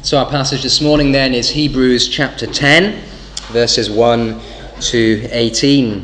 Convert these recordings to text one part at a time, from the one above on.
So our passage this morning then is Hebrews chapter 10, verses 1 to 18.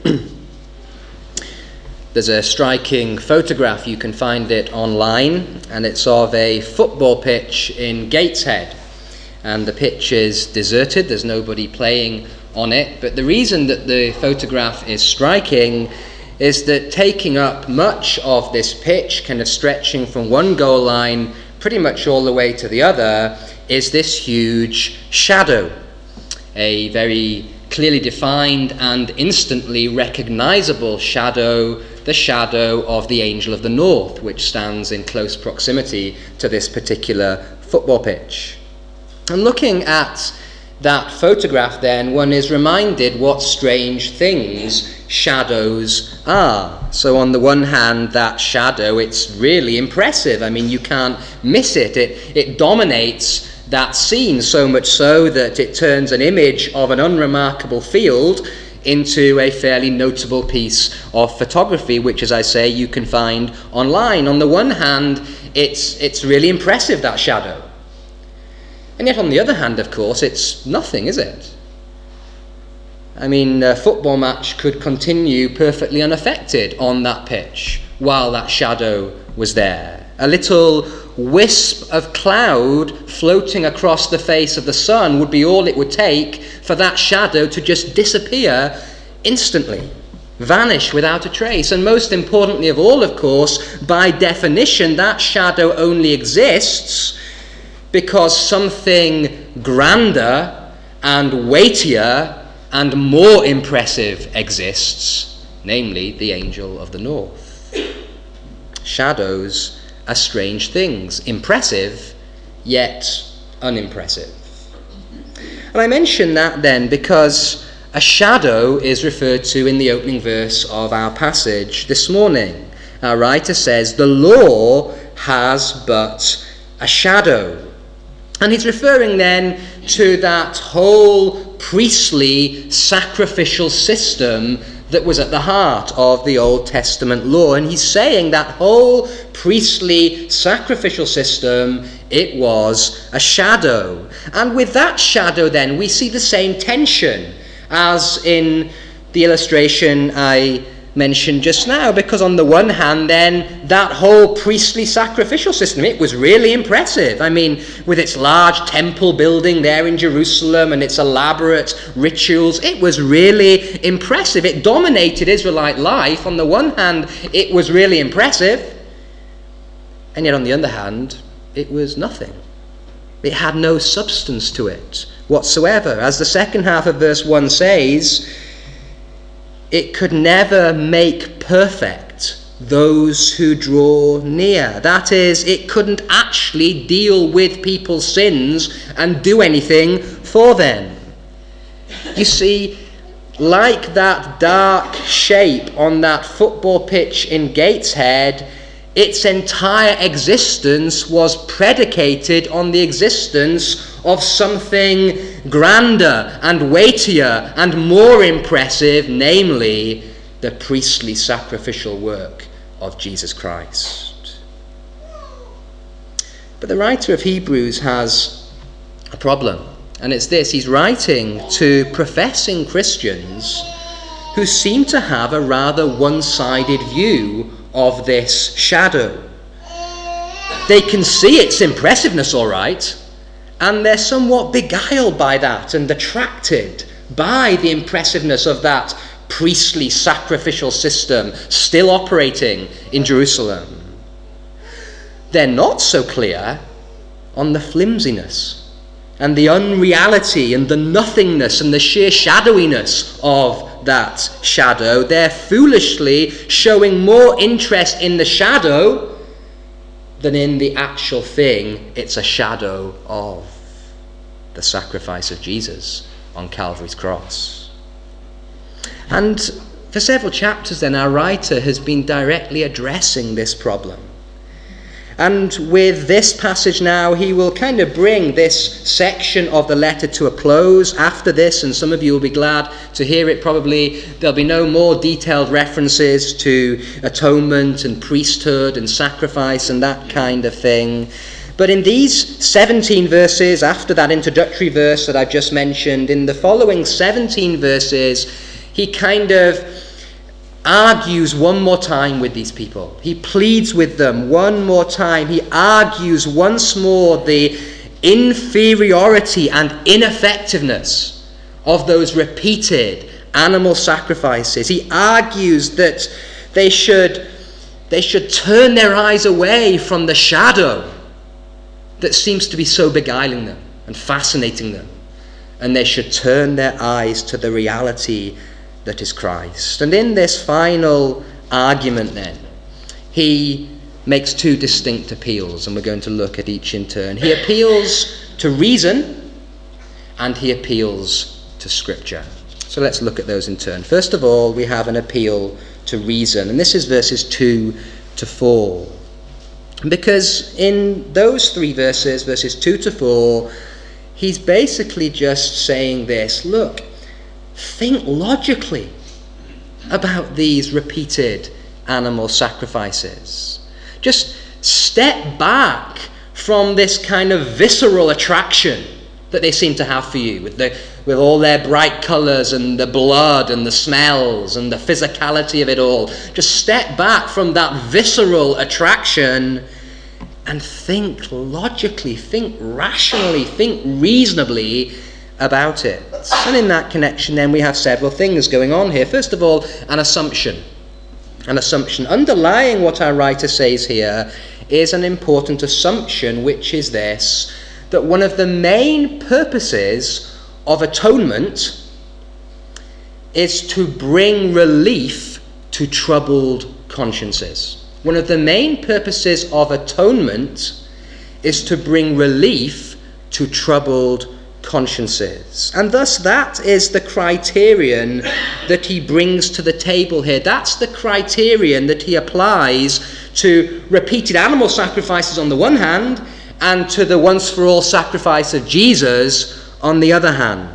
There's a striking photograph, you can find it online, and it's of a football pitch in Gateshead. And the pitch is deserted, there's nobody playing on it. But the reason that the photograph is striking is that taking up much of this pitch, kind of stretching from one goal line pretty much all the way to the other, is this huge shadow. A very clearly defined and instantly recognizable shadow, the shadow of the angel of the north, which stands in close proximity to this particular football pitch. And looking at that photograph then, one is reminded what strange things shadows are. So on the one hand, that shadow, it's really impressive. I mean, you can't miss it. It dominates that scene, so much so that it turns an image of an unremarkable field into a fairly notable piece of photography, which, as I say, you can find online. On the one hand, it's really impressive, that shadow. And yet on the other hand, of course, it's nothing, is it? I mean, a football match could continue perfectly unaffected on that pitch while that shadow was there. A little wisp of cloud floating across the face of the sun would be all it would take for that shadow to just disappear instantly, vanish without a trace. And most importantly of all, of course, by definition, that shadow only exists because something grander and weightier and more impressive exists, namely the angel of the north. Shadows are strange things, impressive, yet unimpressive. And I mention that then because a shadow is referred to in the opening verse of our passage this morning. Our writer says, the law has but a shadow. And he's referring then to that whole priestly sacrificial system that was at the heart of the Old Testament law. And he's saying that whole priestly sacrificial system, it was a shadow. And with that shadow then, we see the same tension as in the illustration I mentioned just now, because on the one hand then, that whole priestly sacrificial system, it was really impressive. I mean, with its large temple building there in Jerusalem and its elaborate rituals, it was really impressive. It dominated Israelite life. On the one hand, it was really impressive, and yet on the other hand, it was nothing. It had no substance to it whatsoever. As the second half of verse 1 says, it could never make perfect those who draw near. That is, it couldn't actually deal with people's sins and do anything for them. You see, like that dark shape on that football pitch in Gateshead, its entire existence was predicated on the existence of something grander and weightier and more impressive, namely the priestly sacrificial work of Jesus Christ. But the writer of Hebrews has a problem, and it's this: he's writing to professing Christians who seem to have a rather one-sided view of this shadow. They can see its impressiveness, all right, and they're somewhat beguiled by that and attracted by the impressiveness of that priestly sacrificial system still operating in Jerusalem. They're not so clear on the flimsiness and the unreality and the nothingness and the sheer shadowiness of that shadow. They're foolishly showing more interest in the shadow than in the actual thing it's a shadow of, the sacrifice of Jesus on Calvary's cross. And for several chapters then, our writer has been directly addressing this problem. And with this passage now, he will kind of bring this section of the letter to a close. After this, and some of you will be glad to hear it probably, there'll be no more detailed references to atonement and priesthood and sacrifice and that kind of thing. But in these 17 verses, after that introductory verse that I've just mentioned, in the following 17 verses, he kind of argues one more time with these people. He pleads with them one more time. He argues once more the inferiority and ineffectiveness of those repeated animal sacrifices. He argues that they should turn their eyes away from the shadow that seems to be so beguiling them and fascinating them, and they should turn their eyes to the reality that is Christ. And in this final argument then, he makes two distinct appeals, and we're going to look at each in turn. He appeals to reason, and he appeals to Scripture. So let's look at those in turn. First of all, we have an appeal to reason, and this is verses 2 to 4. Because in those three verses, verses 2 to 4, he's basically just saying this: look, think logically about these repeated animal sacrifices. Just step back from this kind of visceral attraction that they seem to have for you, with all their bright colours and the blood and the smells and the physicality of it all. Just step back from that visceral attraction and think logically, think rationally, think reasonably about it. And in that connection then we have several things going on here. First of all, an assumption. An assumption. Underlying what our writer says here is an important assumption, which is this: that one of the main purposes of atonement is to bring relief to troubled consciences. One of the main purposes of atonement is to bring relief to troubled consciences. And thus that is the criterion that he brings to the table here. That's the criterion that he applies to repeated animal sacrifices on the one hand, and to the once-for-all sacrifice of Jesus on the other hand.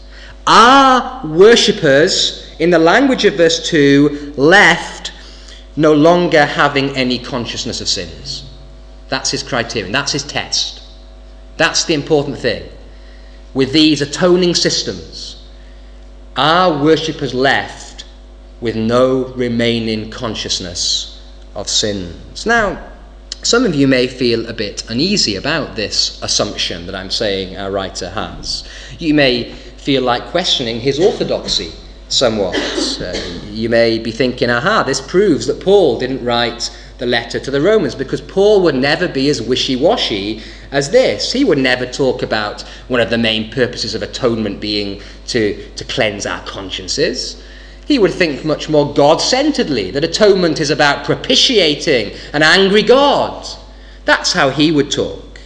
Are worshippers, in the language of verse 2, left no longer having any consciousness of sins? That's his criterion. That's his test. That's the important thing. With these atoning systems, are worshippers left with no remaining consciousness of sins? Now, some of you may feel a bit uneasy about this assumption that I'm saying our writer has. You may feel like questioning his orthodoxy somewhat. You may be thinking, this proves that Paul didn't write the letter to the Romans, because Paul would never be as wishy-washy as this. He would never talk about one of the main purposes of atonement being to cleanse our consciences. He would think much more God-centeredly, that atonement is about propitiating an angry God. That's how he would talk.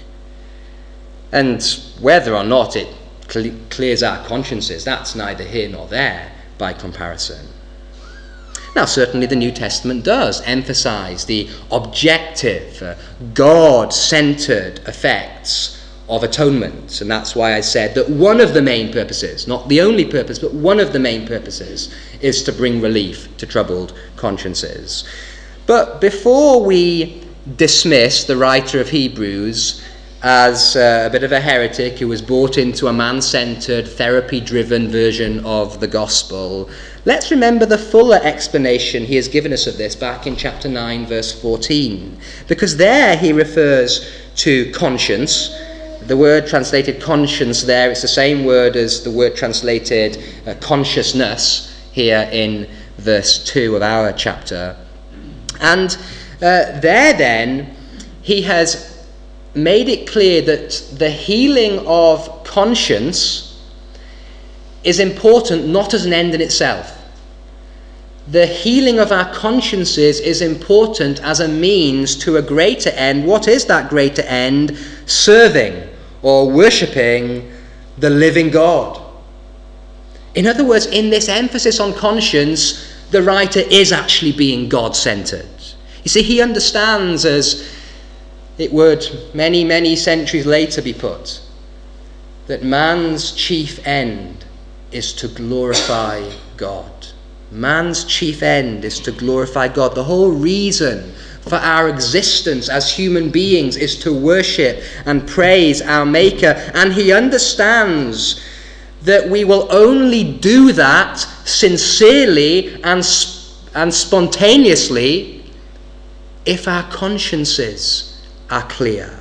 And whether or not it clears our consciences, that's neither here nor there by comparison. Now, certainly the New Testament does emphasize the objective, God-centered effects of atonement. And that's why I said that one of the main purposes, not the only purpose, but one of the main purposes, is to bring relief to troubled consciences. But before we dismiss the writer of Hebrews as a bit of a heretic who was bought into a man-centered, therapy-driven version of the gospel, let's remember the fuller explanation he has given us of this back in chapter 9, verse 14. Because there he refers to conscience. The word translated conscience there, it's the same word as the word translated consciousness here in verse 2 of our chapter. And there then, he has made it clear that the healing of conscience is important not as an end in itself. The healing of our consciences is important as a means to a greater end. What is that greater end? Serving or worshipping the living God. In other words, in this emphasis on conscience, the writer is actually being God-centered. You see, he understands, as it would many, many centuries later be put, that man's chief end is to glorify God. Man's chief end is to glorify God. The whole reason for our existence as human beings is to worship and praise our Maker. And he understands that we will only do that sincerely and spontaneously if our consciences are clear.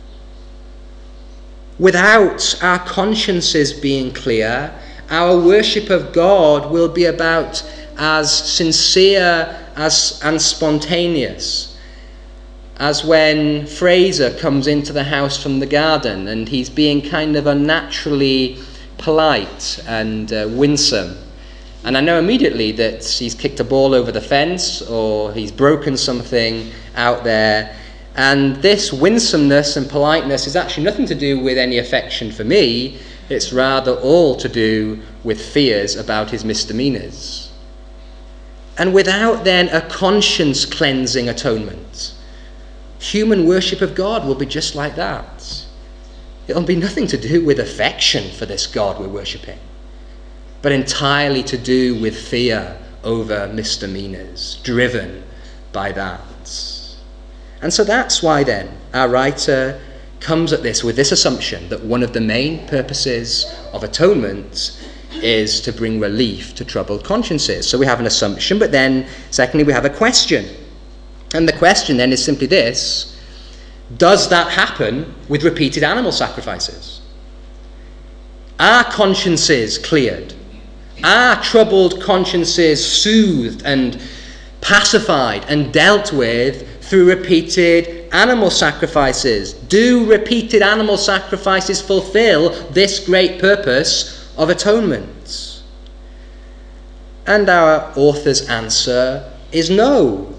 Without our consciences being clear, our worship of God will be about as sincere and spontaneous as when Fraser comes into the house from the garden and he's being kind of unnaturally polite and winsome. And I know immediately that he's kicked a ball over the fence or he's broken something out there. And this winsomeness and politeness is actually nothing to do with any affection for me. It's rather all to do with fears about his misdemeanors. And without then a conscience-cleansing atonement, human worship of God will be just like that. It'll be nothing to do with affection for this God we're worshipping, but entirely to do with fear over misdemeanors, driven by that. And so that's why then our writer comes at this with this assumption that one of the main purposes of atonement is to bring relief to troubled consciences. So we have an assumption, but then secondly we have a question. And the question then is simply this: does that happen with repeated animal sacrifices? Are consciences cleared? Are troubled consciences soothed and pacified and dealt with through repeated animal sacrifices? Do repeated animal sacrifices fulfill this great purpose of atonement? And our author's answer is no.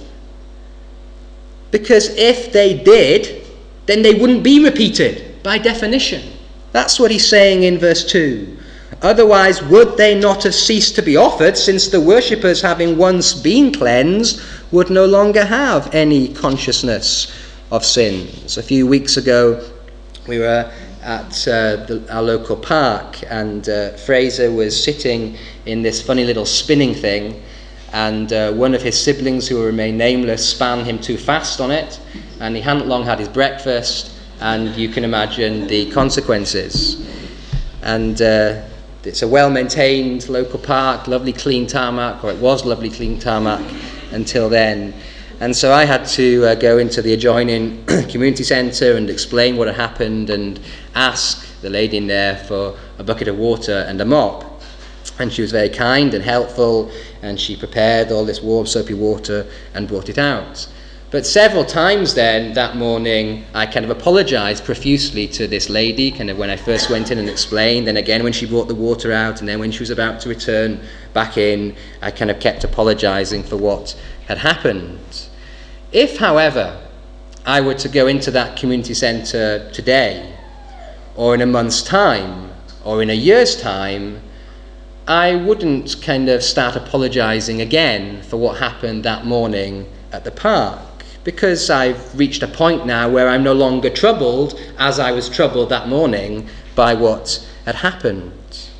Because if they did, then they wouldn't be repeated by definition. That's what he's saying in verse 2. Otherwise, would they not have ceased to be offered, since the worshippers, having once been cleansed, would no longer have any consciousness of sins? A few weeks ago, we were at our local park, and Fraser was sitting in this funny little spinning thing, and one of his siblings, who will remain nameless, span him too fast on it, and he hadn't long had his breakfast, and you can imagine the consequences. And it's a well-maintained local park, lovely clean tarmac, or it was lovely clean tarmac until then. And so I had to go into the adjoining community centre and explain what had happened and ask the lady in there for a bucket of water and a mop. And she was very kind and helpful, and she prepared all this warm soapy water and brought it out. But several times then that morning I kind of apologised profusely to this lady, kind of when I first went in and explained, then again when she brought the water out, and then when she was about to return back in, I kind of kept apologising for what had happened. If, however, I were to go into that community centre today, or in a month's time, or in a year's time, I wouldn't kind of start apologising again for what happened that morning at the park, because I've reached a point now where I'm no longer troubled as I was troubled that morning by what had happened.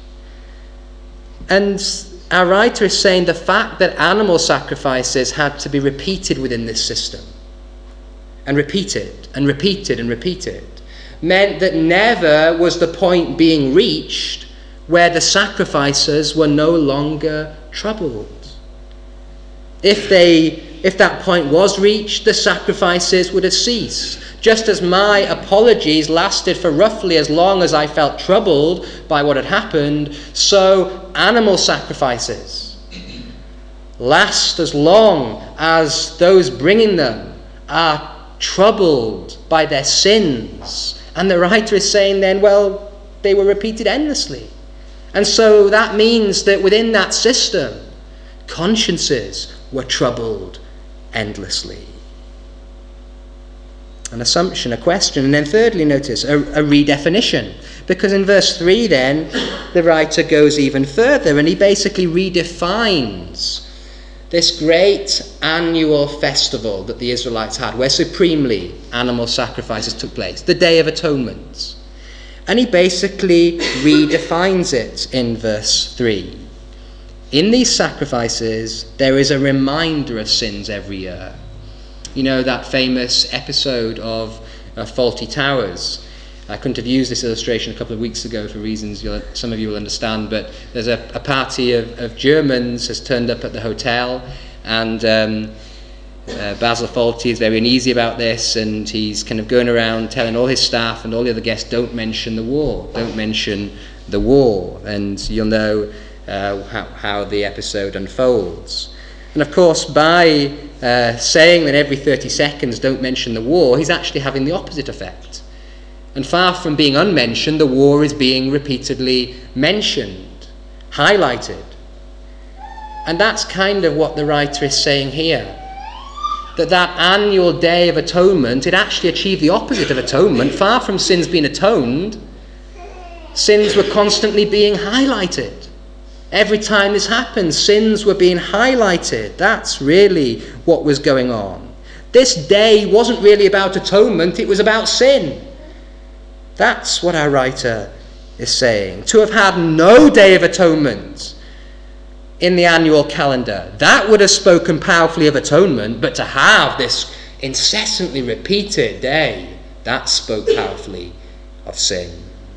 And our writer is saying the fact that animal sacrifices had to be repeated within this system, and repeated and repeated and repeated, meant that never was the point being reached where the sacrificers were no longer troubled. If that point was reached, the sacrifices would have ceased. Just as my apologies lasted for roughly as long as I felt troubled by what had happened, so animal sacrifices last as long as those bringing them are troubled by their sins. And the writer is saying then, well, they were repeated endlessly. And so that means that within that system, consciences were troubled endlessly. An assumption, a question, and then thirdly, notice, a redefinition. Because in verse 3 then, the writer goes even further and he basically redefines this great annual festival that the Israelites had, where supremely animal sacrifices took place, the Day of Atonement. And he basically redefines it in verse 3. In these sacrifices, there is a reminder of sins every year. You know, that famous episode of Fawlty Towers. I couldn't have used this illustration a couple of weeks ago for reasons some of you will understand, but there's a party of Germans has turned up at the hotel, and Basil Fawlty is very uneasy about this, and he's kind of going around telling all his staff and all the other guests, don't mention the war, and you'll know how the episode unfolds. And of course, by saying that every 30 seconds don't mention the war, he's actually having the opposite effect. And far from being unmentioned, the war is being repeatedly mentioned, highlighted. And that's kind of what the writer is saying here. That annual Day of Atonement, it actually achieved the opposite of atonement. Far from sins being atoned, sins were constantly being highlighted. Every time this happened, sins were being highlighted. That's really what was going on. This day wasn't really about atonement, it was about sin. That's what our writer is saying. To have had no Day of Atonement in the annual calendar, that would have spoken powerfully of atonement, but to have this incessantly repeated day, that spoke powerfully of sin.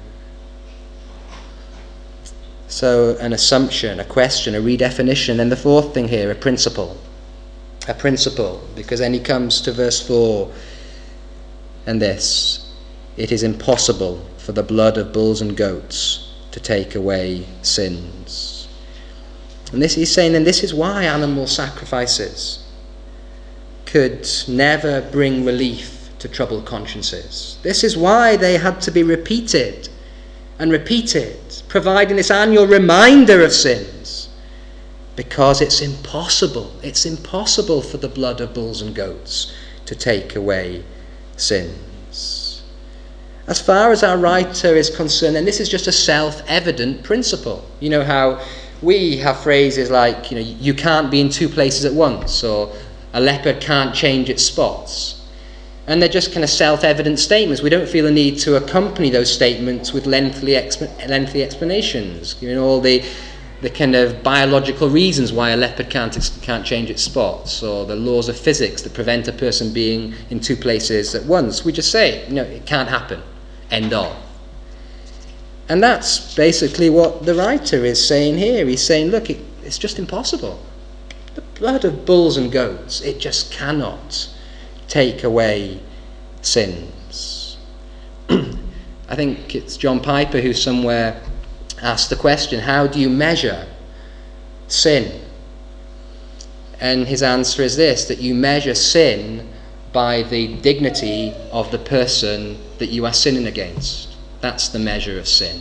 So an assumption, a question, a redefinition, and the fourth thing here, a principle, because then he comes to verse 4 and this: it is impossible for the blood of bulls and goats to take away sins. And this he's saying, and this is why animal sacrifices could never bring relief to troubled consciences. This is why they had to be repeated and repeated, providing this annual reminder of sins, because it's impossible for the blood of bulls and goats to take away sins. As far as our writer is concerned, and this is just a self-evident principle. You know how we have phrases like, you can't be in two places at once, or a leopard can't change its spots. And they're just kind of self-evident statements. We don't feel a need to accompany those statements with lengthy explanations. All the kind of biological reasons why a leopard can't change its spots, or the laws of physics that prevent a person being in two places at once. We just say, it can't happen. End of. And that's basically what the writer is saying here. He's saying, look, it's just impossible. The blood of bulls and goats, it just cannot take away sins. I think it's John Piper who somewhere asked the question, how do you measure sin? And his answer is this, that you measure sin by the dignity of the person that you are sinning against. That's the measure of sin.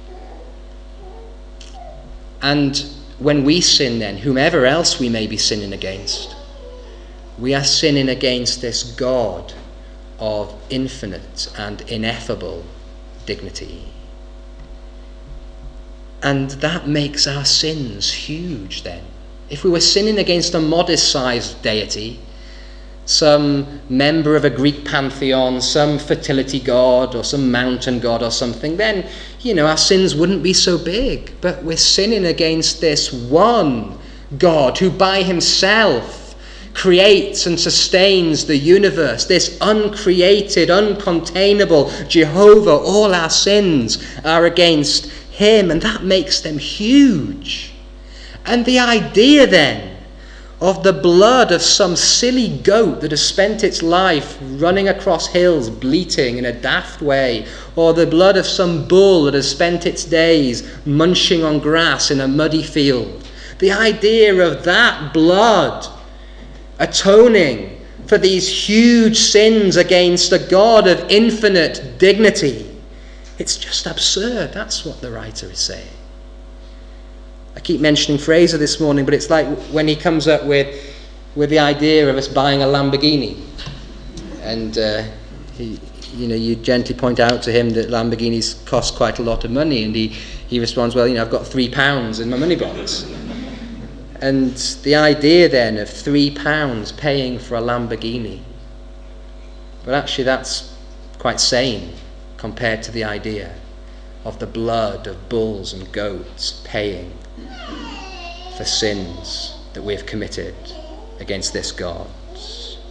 And when we sin then, whomever else we may be sinning against, we are sinning against this God of infinite and ineffable dignity. And that makes our sins huge then. If we were sinning against a modest-sized deity, some member of a Greek pantheon, some fertility god or some mountain god or something, then, our sins wouldn't be so big. But we're sinning against this one God who by himself creates and sustains the universe, this uncreated, uncontainable Jehovah. All our sins are against him, and that makes them huge. And the idea then of the blood of some silly goat that has spent its life running across hills bleating in a daft way, or the blood of some bull that has spent its days munching on grass in a muddy field, the idea of that blood atoning for these huge sins against a God of infinite dignity, it's just absurd. That's what the writer is saying. I keep mentioning Fraser this morning, but it's like when he comes up with the idea of us buying a Lamborghini, and you gently point out to him that Lamborghinis cost quite a lot of money, and he responds, well, I've got £3 in my money box. And the idea then of £3 paying for a Lamborghini, but actually that's quite sane compared to the idea of the blood of bulls and goats paying for sins that we have committed against this God.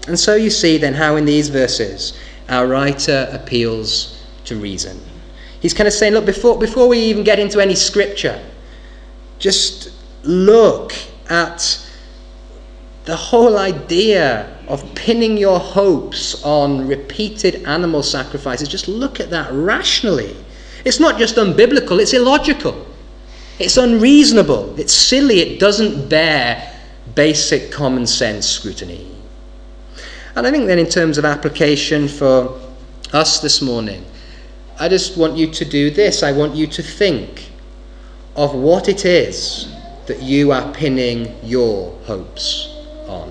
And so you see then how in these verses our writer appeals to reason. He's kind of saying, look, before we even get into any scripture, just look at the whole idea of pinning your hopes on repeated animal sacrifices. Just look at that rationally. It's not just unbiblical, it's illogical. It's unreasonable. It's silly. It doesn't bear basic common sense scrutiny. And I think then in terms of application for us this morning, I just want you to do this. I want you to think of what it is that you are pinning your hopes on.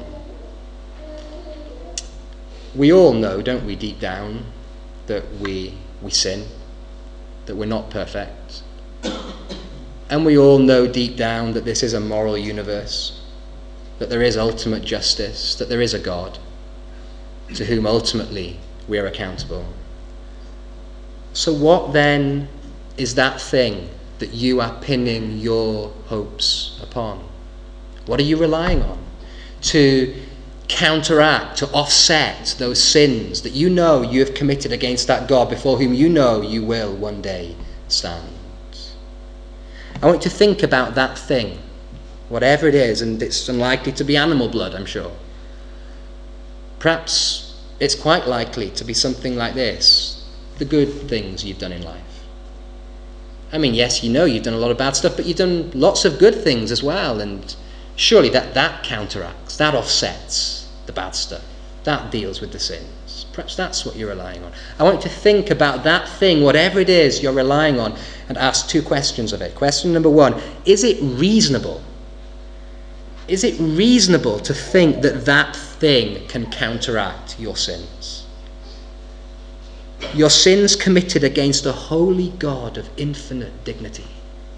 We all know, don't we, deep down, that we sin, that we're not perfect. And we all know deep down that this is a moral universe, that there is ultimate justice, that there is a God to whom ultimately we are accountable. So what then is that thing that you are pinning your hopes upon? What are you relying on to counteract, to offset those sins that you know you have committed against that God before whom you know you will one day stand? I want you to think about that thing, whatever it is, and it's unlikely to be animal blood, I'm sure. Perhaps it's quite likely to be something like this: the good things you've done in life. I mean, yes, you know you've done a lot of bad stuff, but you've done lots of good things as well, and surely that counteracts, that offsets the bad stuff. That deals with the sins. Perhaps that's what you're relying on. I want you to think about that thing, whatever it is you're relying on, and ask two questions of it. Question number one, is it reasonable? Is it reasonable to think that that thing can counteract your sins? Your sins committed against a holy God of infinite dignity.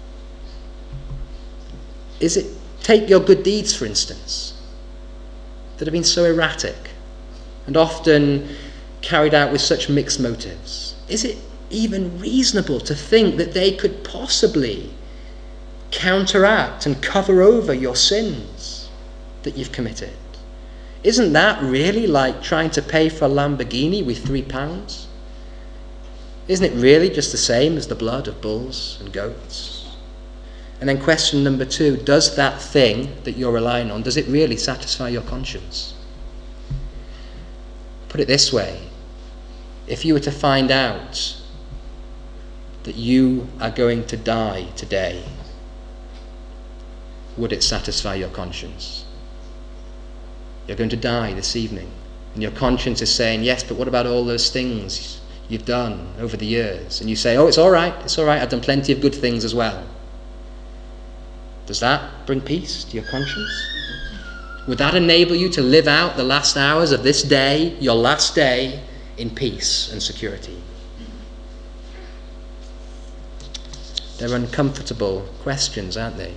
Is it, take your good deeds for instance, that have been so erratic and often carried out with such mixed motives. Is it even reasonable to think that they could possibly counteract and cover over your sins that you've committed? Isn't that really like trying to pay for a Lamborghini with £3? Isn't it really just the same as the blood of bulls and goats? And then question number two, does that thing that you're relying on, does it really satisfy your conscience? Put it this way, if you were to find out that you are going to die today, would it satisfy your conscience? You're going to die this evening, and your conscience is saying, yes, but what about all those things you've done over the years? And you say, oh, it's all right, I've done plenty of good things as well. Does that bring peace to your conscience? Would that enable you to live out the last hours of this day, your last day, in peace and security? They're uncomfortable questions, aren't they?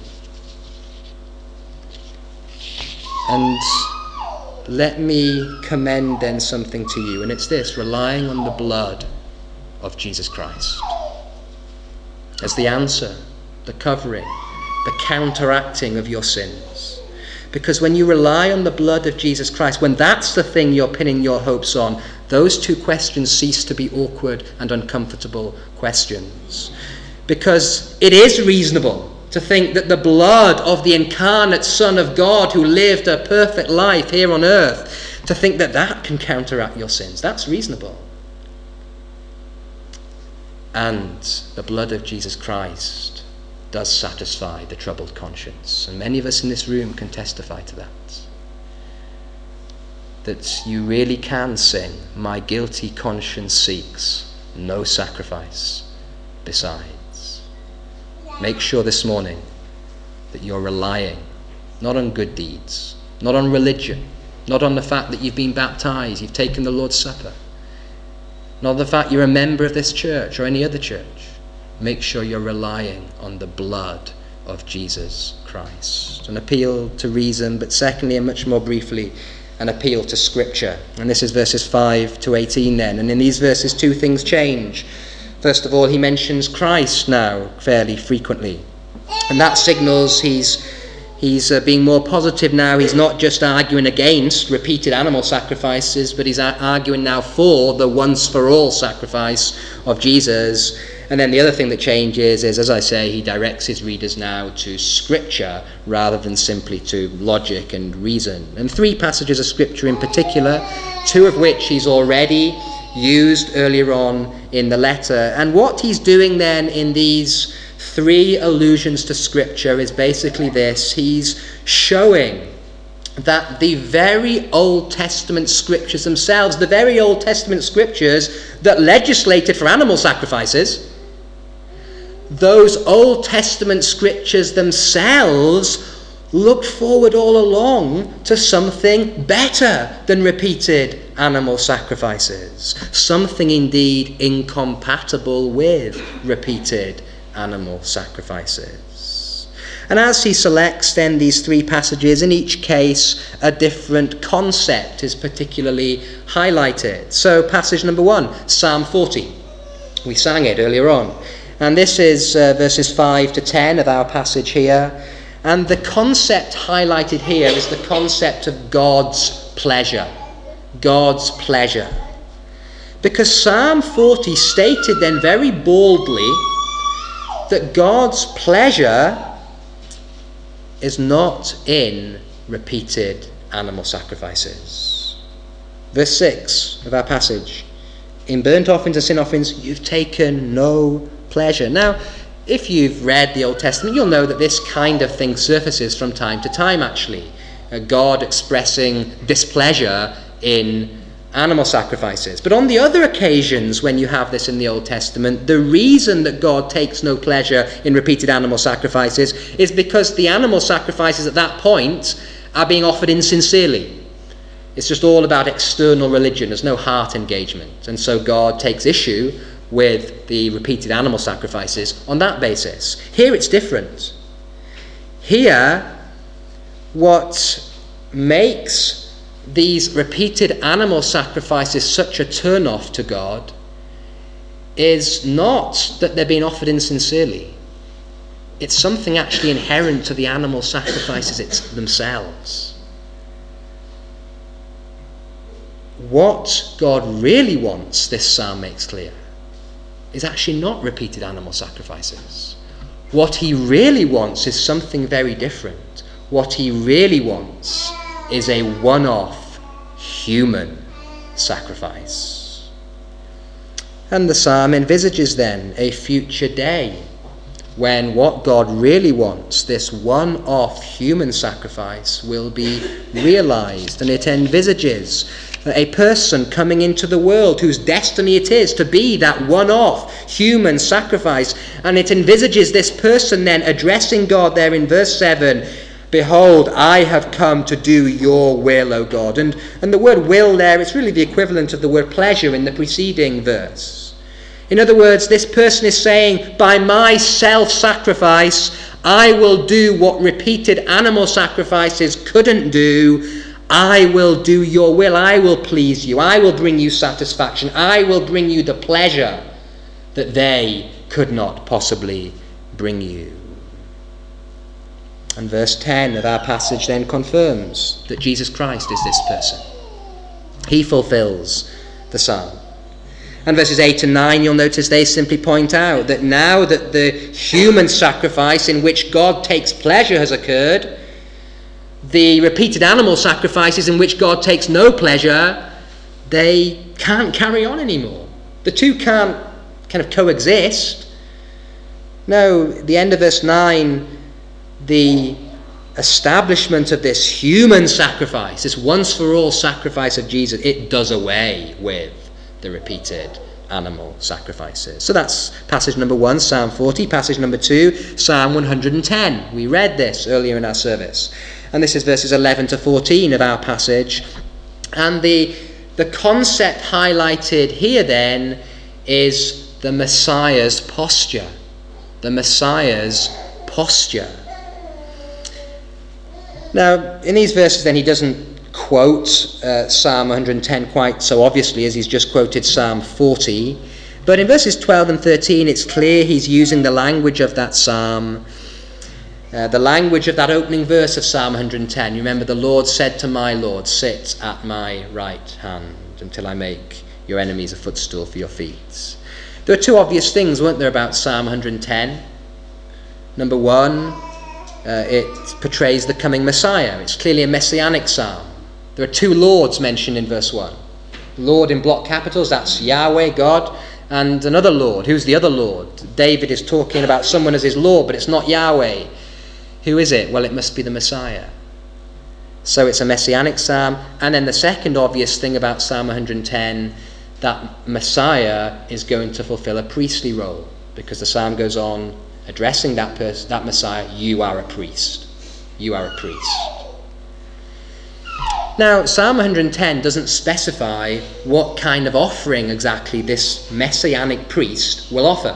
And let me commend then something to you, and it's this: relying on the blood of Jesus Christ as the answer, the covering, the counteracting of your sins. Because when you rely on the blood of Jesus Christ, when that's the thing you're pinning your hopes on, those two questions cease to be awkward and uncomfortable questions. Because it is reasonable to think that the blood of the incarnate Son of God who lived a perfect life here on earth, to think that that can counteract your sins, that's reasonable. And the blood of Jesus Christ does satisfy the troubled conscience. And many of us in this room can testify to that. That you really can sing, my guilty conscience seeks no sacrifice besides. Make sure this morning that you're relying not on good deeds, not on religion, not on the fact that you've been baptized, you've taken the Lord's Supper, not the fact you're a member of this church or any other church. Make sure you're relying on the blood of Jesus Christ. An appeal to reason, but secondly, and much more briefly, an appeal to Scripture. And this is verses 5 to 18 then. And in these verses, two things change. First of all, he mentions Christ now fairly frequently. And that signals he's He's being more positive now. He's not just arguing against repeated animal sacrifices, but he's arguing now for the once-for-all sacrifice of Jesus. And then the other thing that changes is, as I say, he directs his readers now to Scripture rather than simply to logic and reason. And 3 passages of Scripture in particular, 2 of which he's already used earlier on in the letter. And what he's doing then in these 3 allusions to Scripture is basically this. He's showing that the very Old Testament Scriptures themselves, the very Old Testament Scriptures that legislated for animal sacrifices, those Old Testament Scriptures themselves looked forward all along to something better than repeated animal sacrifices, something indeed incompatible with repeated animal sacrifices. And as he selects then these 3 passages, in each case a different concept is particularly highlighted. So passage number 1, Psalm 40. We sang it earlier on. And this is verses 5 to 10 of our passage here. And the concept highlighted here is the concept of God's pleasure. God's pleasure. Because Psalm 40 stated then very boldly that God's pleasure is not in repeated animal sacrifices. Verse 6 of our passage. In burnt offerings and sin offerings you've taken no pleasure. Now, if you've read the Old Testament, you'll know that this kind of thing surfaces from time to time, actually. God expressing displeasure in animal sacrifices. But on the other occasions when you have this in the Old Testament, the reason that God takes no pleasure in repeated animal sacrifices is because the animal sacrifices at that point are being offered insincerely. It's just all about external religion. There's no heart engagement. And so God takes issue with the repeated animal sacrifices on that basis. Here it's different. Here, what makes these repeated animal sacrifices such a turn-off to God is not that they're being offered insincerely. It's something actually inherent to the animal sacrifices themselves. What God really wants, this psalm makes clear, is actually not repeated animal sacrifices. What he really wants is something very different. What he really wants is a one-off human sacrifice. And the psalm envisages then a future day when what God really wants, this one-off human sacrifice, will be realized. And it envisages a person coming into the world whose destiny it is to be that one-off human sacrifice. And it envisages this person then addressing God there in verse 7, "Behold, I have come to do your will, O God." And the word will there, it's really the equivalent of the word pleasure in the preceding verse. In other words, this person is saying, by my self-sacrifice, I will do what repeated animal sacrifices couldn't do. I will do your will. I will please you. I will bring you satisfaction. I will bring you the pleasure that they could not possibly bring you. And verse 10 of our passage then confirms that Jesus Christ is this person. He fulfills the psalm. And verses 8 and 9, you'll notice they simply point out that now that the human sacrifice in which God takes pleasure has occurred, the repeated animal sacrifices in which God takes no pleasure, they can't carry on anymore. The two can't kind of coexist. No, at the end of verse 9, the establishment of this human sacrifice, this once-for-all sacrifice of Jesus, it does away with the repeated animal sacrifices. So that's passage number 1, Psalm 40. Passage number 2, Psalm 110. We read this earlier in our service. And this is verses 11 to 14 of our passage. And the concept highlighted here then is the Messiah's posture. The Messiah's posture. Now, in these verses then, he doesn't quote Psalm 110 quite so obviously as he's just quoted Psalm 40. But in verses 12 and 13, it's clear he's using the language of that psalm. The language of that opening verse of Psalm 110, you remember, the Lord said to my Lord, sit at my right hand until I make your enemies a footstool for your feet. There are two obvious things, weren't there, about Psalm 110? Number one, it portrays the coming Messiah. It's clearly a messianic psalm. There are two Lords mentioned in verse 1. Lord in block capitals, that's Yahweh, God, and another Lord. Who's the other Lord? David is talking about someone as his Lord, but it's not Yahweh. Who is it? Well, it must be the Messiah. So it's a messianic psalm. And then the second obvious thing about Psalm 110, that Messiah is going to fulfill a priestly role, because the psalm goes on addressing that Messiah, you are a priest. You are a priest. Now, Psalm 110 doesn't specify what kind of offering exactly this messianic priest will offer.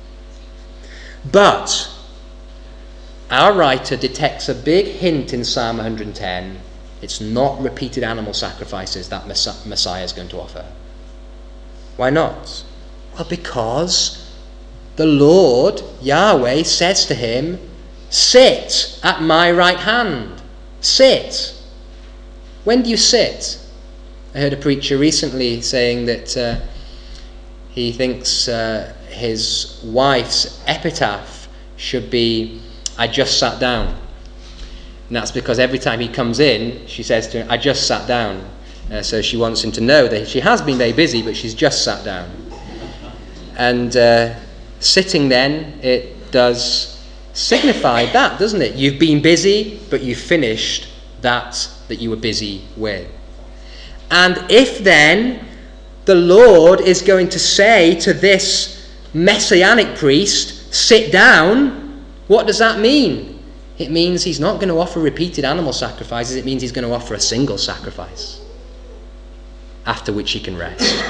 But our writer detects a big hint in Psalm 110. It's not repeated animal sacrifices that Messiah is going to offer. Why not? Well, because the Lord, Yahweh, says to him, sit at my right hand. Sit. When do you sit? I heard a preacher recently saying that he thinks his wife's epitaph should be, I just sat down. And that's because every time he comes in, she says to him, I just sat down. So she wants him to know that she has been very busy, but she's just sat down. And sitting then, it does signify that, doesn't it? You've been busy, but you've finished that you were busy with. And if then the Lord is going to say to this messianic priest, sit down, what does that mean? It means he's not going to offer repeated animal sacrifices. It means he's going to offer a single sacrifice, after which he can rest.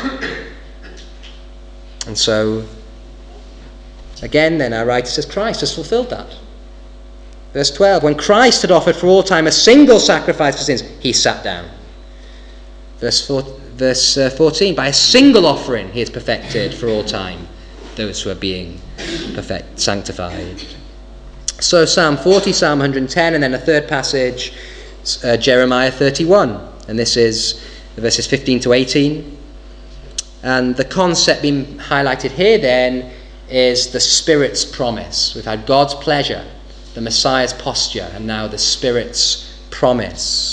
And so, again, then our writer says Christ has fulfilled that. Verse 12, when Christ had offered for all time a single sacrifice for sins, he sat down. Verse 14, by a single offering he has perfected for all time those who are being sanctified. So Psalm 40, Psalm 110, and then a third passage, Jeremiah 31. And this is verses 15 to 18. And the concept being highlighted here then is the Spirit's promise. We've had God's pleasure, the Messiah's posture, and now the Spirit's promise.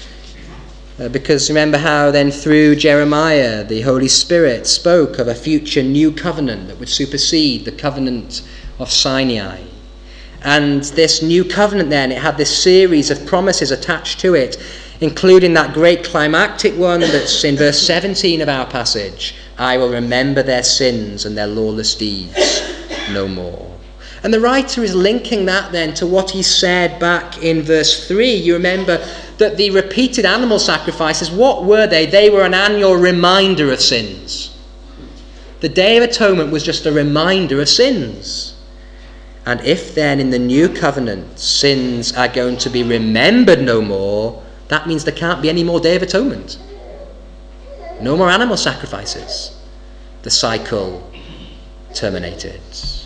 Because remember how then through Jeremiah the Holy Spirit spoke of a future new covenant that would supersede the covenant of Sinai. And this new covenant then, it had this series of promises attached to it, including that great climactic one that's in verse 17 of our passage. I will remember their sins and their lawless deeds no more. And the writer is linking that then to what he said back in verse 3. You remember that the repeated animal sacrifices, what were they? They were an annual reminder of sins. The Day of Atonement was just a reminder of sins. And if then in the new covenant sins are going to be remembered no more, that means there can't be any more Day of Atonement. No more animal sacrifices. The cycle terminated.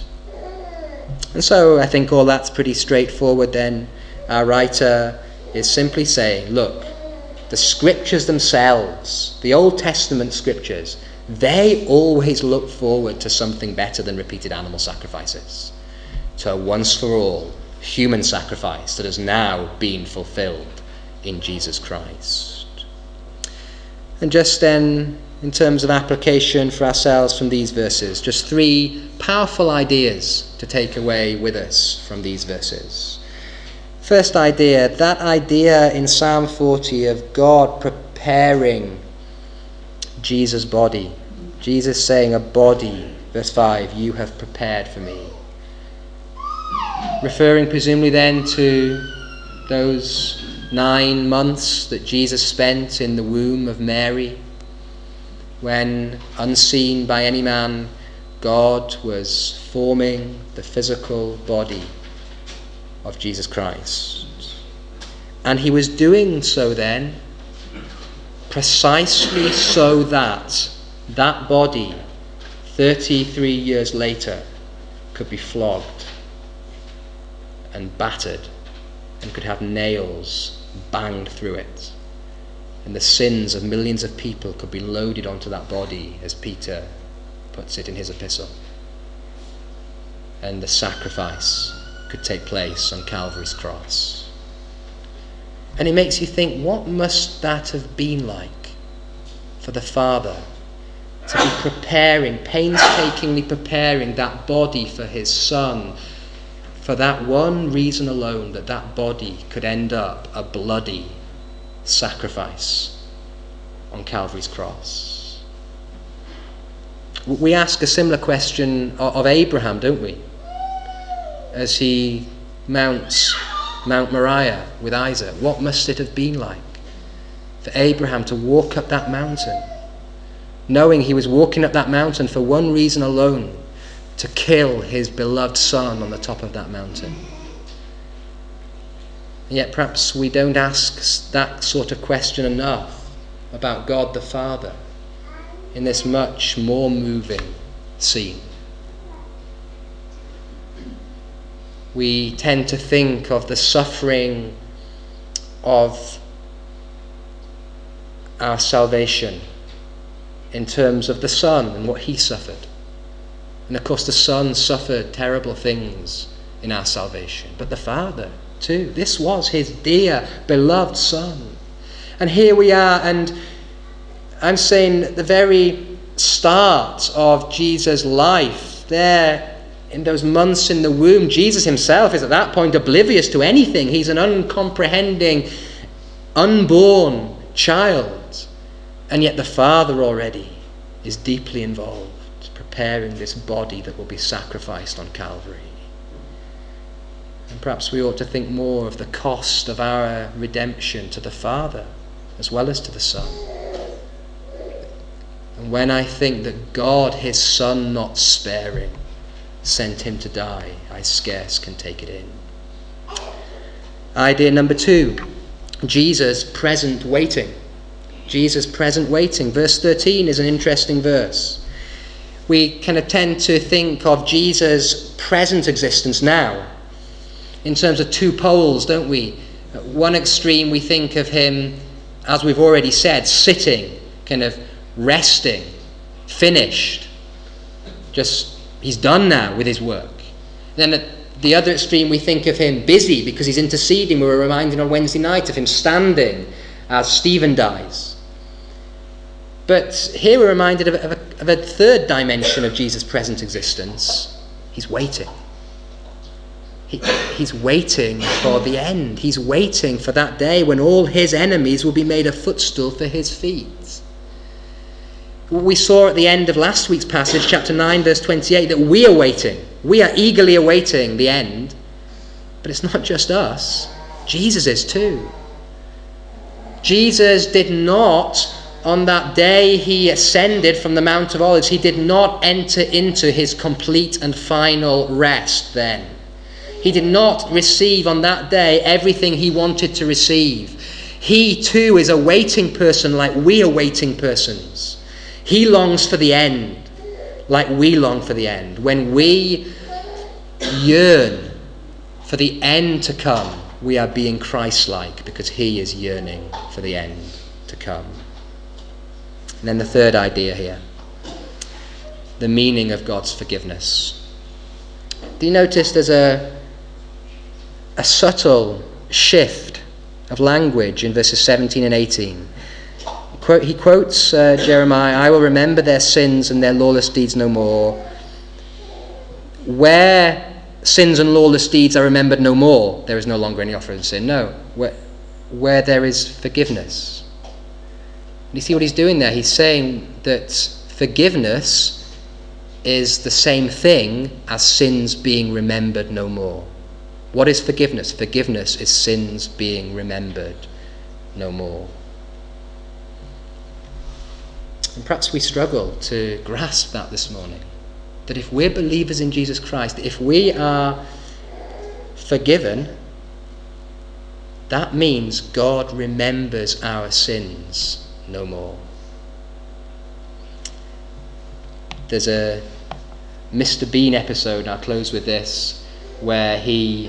And so I think all that's pretty straightforward then. Our writer is simply saying, look, the scriptures themselves, the Old Testament scriptures, they always look forward to something better than repeated animal sacrifices. To a once for all human sacrifice that has now been fulfilled in Jesus Christ. And just then, in terms of application for ourselves from these verses, just three powerful ideas to take away with us from these verses. First idea, that idea in Psalm 40 of God preparing Jesus' body. Jesus saying, a body, verse 5, you have prepared for me. Referring presumably then to those 9 months that Jesus spent in the womb of Mary, when, unseen by any man, God was forming the physical body of Jesus Christ. And he was doing so then precisely so that that body 33 years later could be flogged and battered and could have nails banged through it. And the sins of millions of people could be loaded onto that body, as Peter puts it in his epistle. And the sacrifice could take place on Calvary's cross. And it makes you think, what must that have been like for the Father to be preparing, painstakingly preparing that body for his Son, for that one reason alone, that that body could end up a bloody sacrifice on Calvary's cross. We ask a similar question of Abraham, don't we? As he mounts Mount Moriah with Isaac, what must it have been like for Abraham to walk up that mountain, knowing he was walking up that mountain for one reason alone, to kill his beloved son on the top of that mountain? And yet perhaps we don't ask that sort of question enough about God the Father in this much more moving scene. We tend to think of the suffering of our salvation in terms of the Son and what he suffered. And of course the Son suffered terrible things in our salvation, but the Father too. This was his dear, beloved Son. And here we are, and I'm saying at the very start of Jesus' life, there in those months in the womb, Jesus himself is at that point oblivious to anything. He's an uncomprehending, unborn child. And yet the Father already is deeply involved, preparing this body that will be sacrificed on Calvary. And perhaps we ought to think more of the cost of our redemption to the Father as well as to the Son. And when I think that God, his Son not sparing, sent him to die, I scarce can take it in. Idea number 2, Jesus present waiting. Jesus present waiting. Verse 13 is an interesting verse. We kind of tend to think of Jesus' present existence now in terms of two poles, don't we? At one extreme we think of him, as we've already said, sitting, kind of resting, finished, just he's done now with his work. Then at the other extreme we think of him busy because he's interceding. We were reminded on Wednesday night of him standing as Stephen dies. But here we're reminded of a third dimension of Jesus' present existence. He's waiting. He's waiting for the end. He's waiting for that day when all his enemies will be made a footstool for his feet. We saw at the end of last week's passage, chapter 9, verse 28, that we are waiting. We are eagerly awaiting the end. But it's not just us. Jesus is too. Jesus did not, on that day he ascended from the Mount of Olives, he did not enter into his complete and final rest then. He did not receive on that day everything he wanted to receive. He too is a waiting person like we are waiting persons. He longs for the end like we long for the end. When we yearn for the end to come, we are being Christ-like because he is yearning for the end to come. And then the third idea here, the meaning of God's forgiveness. Do you notice there's a subtle shift of language in verses 17 and 18? He quotes Jeremiah, "I will remember their sins and their lawless deeds no more." Where sins and lawless deeds are remembered no more, there is no longer any offering of sin. No, where there is forgiveness. You see what he's doing there? He's saying that forgiveness is the same thing as sins being remembered no more. What is forgiveness? Forgiveness is sins being remembered no more. And perhaps we struggle to grasp that this morning. That if we're believers in Jesus Christ, if we are forgiven, that means God remembers our sins no more. There's a Mr. Bean episode, I'll close with this, where he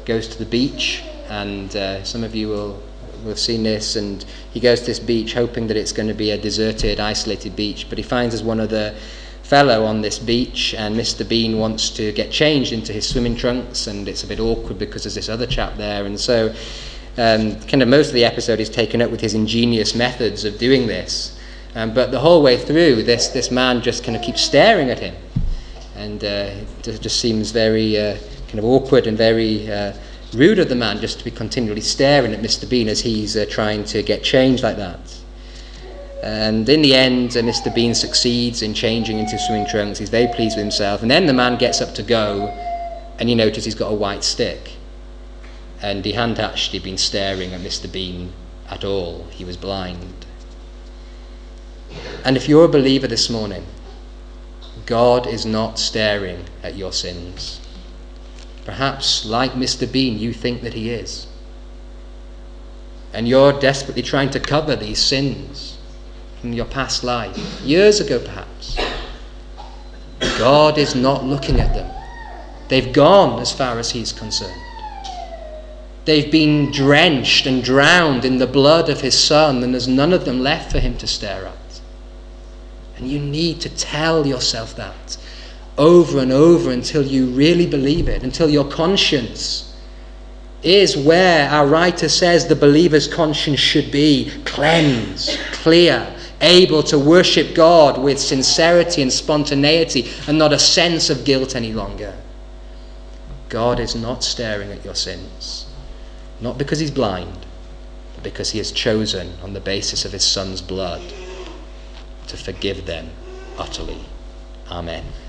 goes to the beach, and some of you will have seen this, and he goes to this beach hoping that it's going to be a deserted, isolated beach, but he finds there's one other fellow on this beach, and Mr. Bean wants to get changed into his swimming trunks, and it's a bit awkward because there's this other chap there, and so kind of most of the episode is taken up with his ingenious methods of doing this, but the whole way through, this man just kind of keeps staring at him, and it just seems very kind of awkward and very rude of the man just to be continually staring at Mr. Bean as he's trying to get changed like that. And in the end, Mr. Bean succeeds in changing into swimming trunks. He's very pleased with himself, and then the man gets up to go, and you notice he's got a white stick, and he hadn't actually been staring at Mr. Bean at all. He was blind. And if you're a believer this morning, God is not staring at your sins. Perhaps, like Mr. Bean, you think that he is. And you're desperately trying to cover these sins from your past life, years ago perhaps. God is not looking at them. They've gone as far as he's concerned. They've been drenched and drowned in the blood of his Son, and there's none of them left for him to stare at. And you need to tell yourself that over and over until you really believe it, until your conscience is where our writer says the believer's conscience should be: cleansed, clear, able to worship God with sincerity and spontaneity and not a sense of guilt any longer. God is not staring at your sins, not because he's blind, but because he has chosen on the basis of his Son's blood to forgive them utterly. Amen.